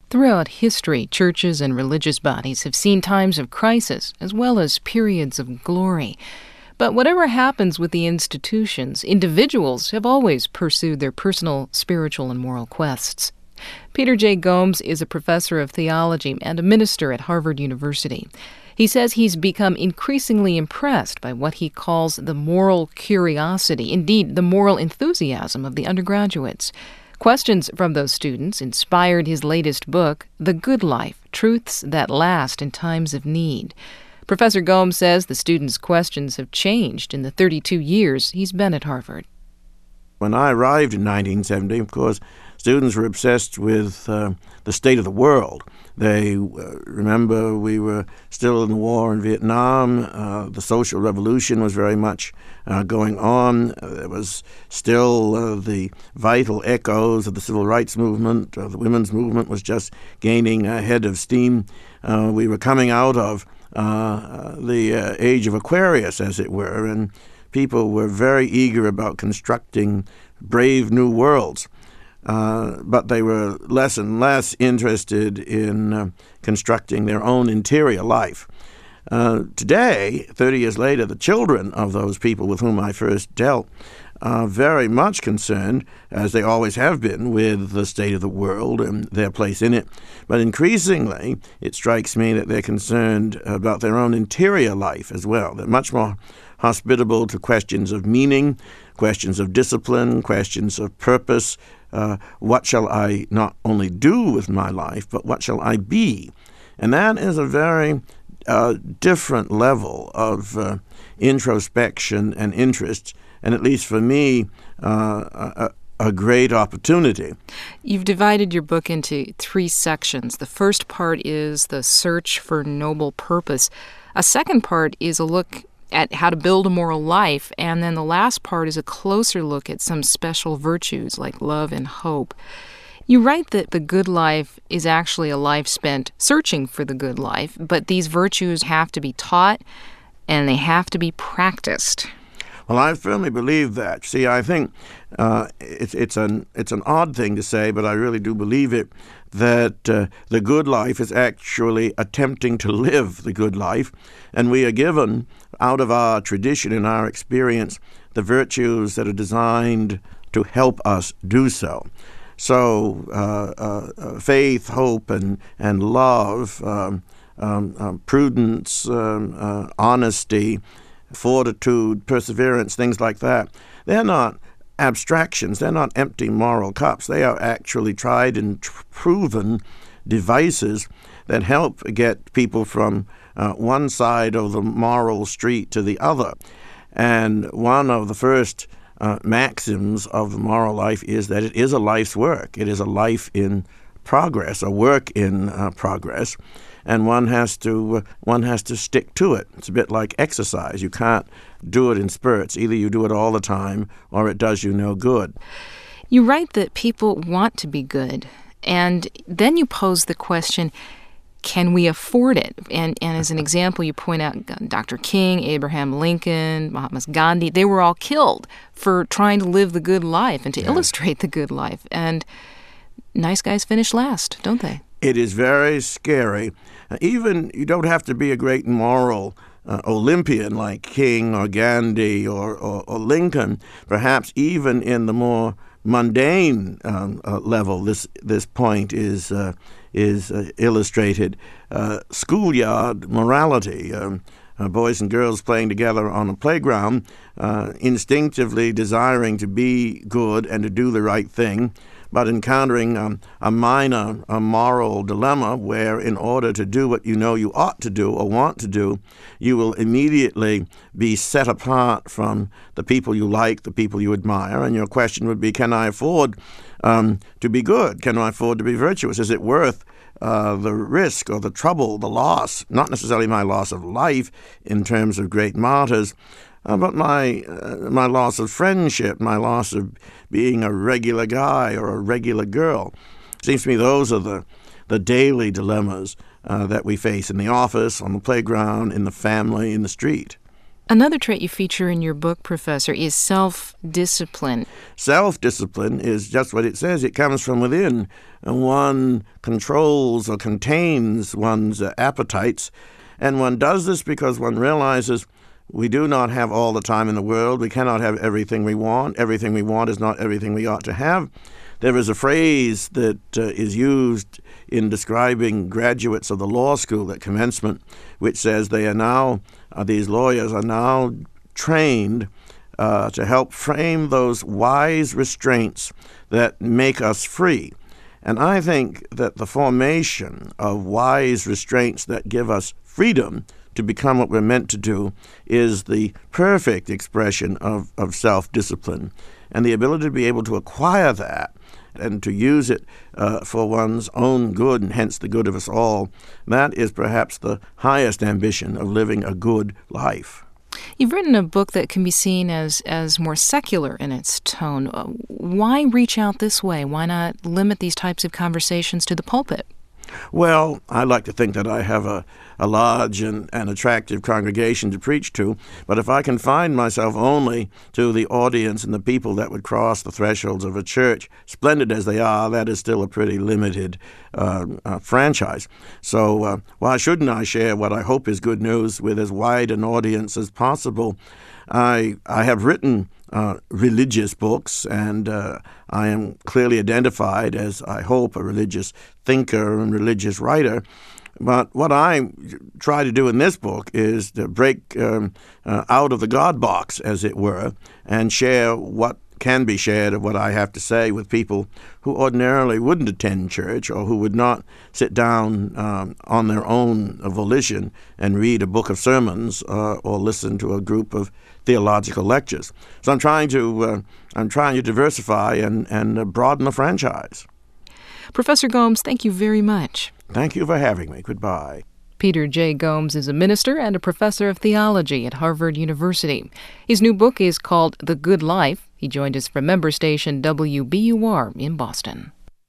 Throughout history, churches and religious bodies have seen times of crisis as well as periods of glory. But whatever happens with the institutions, individuals have always pursued their personal, spiritual, and moral quests. Peter J. Gomes is a professor of theology and a minister at Harvard University. He says he's become increasingly impressed by what he calls the moral curiosity, indeed, the moral enthusiasm of the undergraduates. Questions from those students inspired his latest book, The Good Life: Truths That Last in Times of Need. Professor Gomes says the students' questions have changed in the 32 years he's been at Harvard. When I arrived in 1970, of course, students were obsessed with the state of the world. They remember we were still in the war in Vietnam. The social revolution was very much going on. There was still the vital echoes of the civil rights movement. The women's movement was just gaining head of steam. We were coming out of the age of Aquarius, as it were, and people were very eager about constructing brave new worlds. But they were less and less interested in constructing their own interior life. Today, 30 years later, the children of those people with whom I first dealt are very much concerned, as they always have been, with the state of the world and their place in it. But increasingly, it strikes me that they're concerned about their own interior life as well. They're much more hospitable to questions of meaning, questions of discipline, questions of purpose. What shall I not only do with my life, but what shall I be? And that is a very different level of introspection and interest, and at least for me, a great opportunity. You've divided your book into 3 sections. The first part is the search for noble purpose. A second part is a look at how to build a moral life, and then the last part is a closer look at some special virtues like love and hope. You write that the good life is actually a life spent searching for the good life, but these virtues have to be taught and they have to be practiced. Well, I firmly believe that. See, I think it's an odd thing to say, but I really do believe it, that the good life is actually attempting to live the good life, and we are given, out of our tradition and our experience, the virtues that are designed to help us do so. So faith, hope, and love, prudence, honesty, fortitude, perseverance, things like that, they're not abstractions. They're not empty moral cups. They are actually tried and proven devices that help get people from one side of the moral street to the other. And one of the first maxims of the moral life is that it is a life's work. It is a life in progress, a work in progress, and one has to stick to it. It's a bit like exercise. You can't do it in spurts. Either you do it all the time or it does you no good. You write that people want to be good, and then you pose the question, can we afford it? And as an example, you point out Dr. King, Abraham Lincoln, Mahatma Gandhi. They were all killed for trying to live the good life and to illustrate the good life. And nice guys finish last, don't they? It is very scary. Even you don't have to be a great moral Olympian like King or Gandhi or Lincoln. Perhaps even in the more mundane level, this point is illustrated. Schoolyard morality. Boys and girls playing together on a playground, instinctively desiring to be good and to do the right thing, but encountering a minor moral dilemma where in order to do what you know you ought to do or want to do, you will immediately be set apart from the people you like, the people you admire, and your question would be, can I afford to be good? Can I afford to be virtuous? Is it worth the risk or the trouble, the loss, not necessarily my loss of life in terms of great martyrs, but my loss of friendship, my loss of being a regular guy or a regular girl. It seems to me those are the daily dilemmas that we face in the office, on the playground, in the family, in the street. Another trait you feature in your book, Professor, is self-discipline. Self-discipline is just what it says. It comes from within, and one controls or contains one's appetites. And one does this because one realizes we do not have all the time in the world. We cannot have everything we want. Everything we want is not everything we ought to have. There is a phrase that is used in describing graduates of the law school at commencement, which says these lawyers are now trained to help frame those wise restraints that make us free. And I think that the formation of wise restraints that give us freedom to become what we're meant to do is the perfect expression of self-discipline. And the ability to be able to acquire that and to use it for one's own good, and hence the good of us all, that is perhaps the highest ambition of living a good life. You've written a book that can be seen as more secular in its tone. Why reach out this way? Why not limit these types of conversations to the pulpit? Well, I like to think that I have a large and attractive congregation to preach to, but if I confine myself only to the audience and the people that would cross the thresholds of a church, splendid as they are, that is still a pretty limited franchise. So why shouldn't I share what I hope is good news with as wide an audience as possible? I have written religious books, and I am clearly identified as, I hope, a religious thinker and religious writer. But what I try to do in this book is to break out of the God box, as it were, and share what can be shared of what I have to say with people who ordinarily wouldn't attend church or who would not sit down on their own volition and read a book of sermons or listen to a group of theological lectures. So I'm trying to diversify and broaden the franchise. Professor Gomes, thank you very much. Thank you for having me. Goodbye. Peter J. Gomes is a minister and a professor of theology at Harvard University. His new book is called The Good Life. He joined us from member station WBUR in Boston.